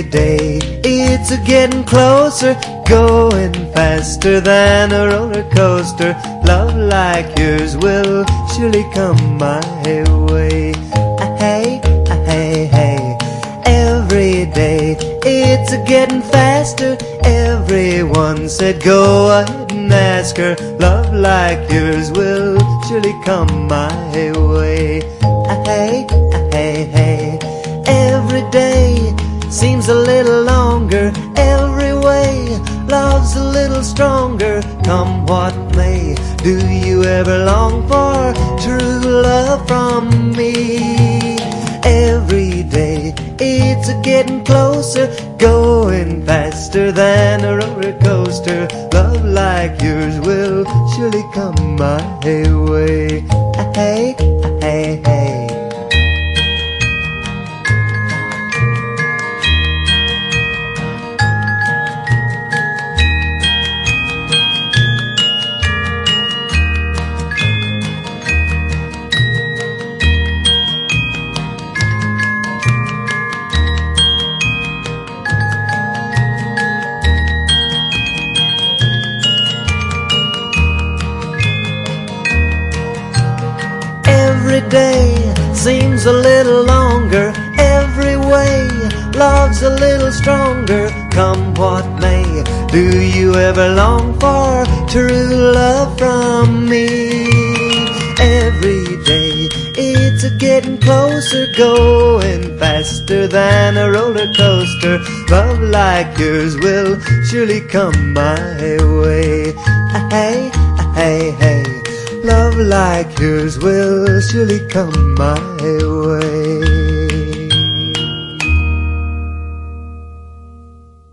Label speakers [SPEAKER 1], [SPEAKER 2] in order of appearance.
[SPEAKER 1] day it's a getting closer, going faster than a roller coaster. Love like yours will surely come my way. Hey, hey, hey. Every day it's a getting faster. Everyone said go ahead and ask her. Love like yours will surely come my way. Hey, hey, hey. Every day seems a little longer. Every way love's a little stronger. Come what may, do you ever long for true love from me? Every day it's a getting closer, going faster than a roller coaster. Love like yours will surely come my way. Hey, hey, hey. Every day seems a little longer. Every way love's a little stronger. Come what may, do you ever long for true love from me? Every day it's a getting closer, going faster than a roller coaster. Love like yours will surely come my way. Hey, hey, hey. Love like yours will surely come my way.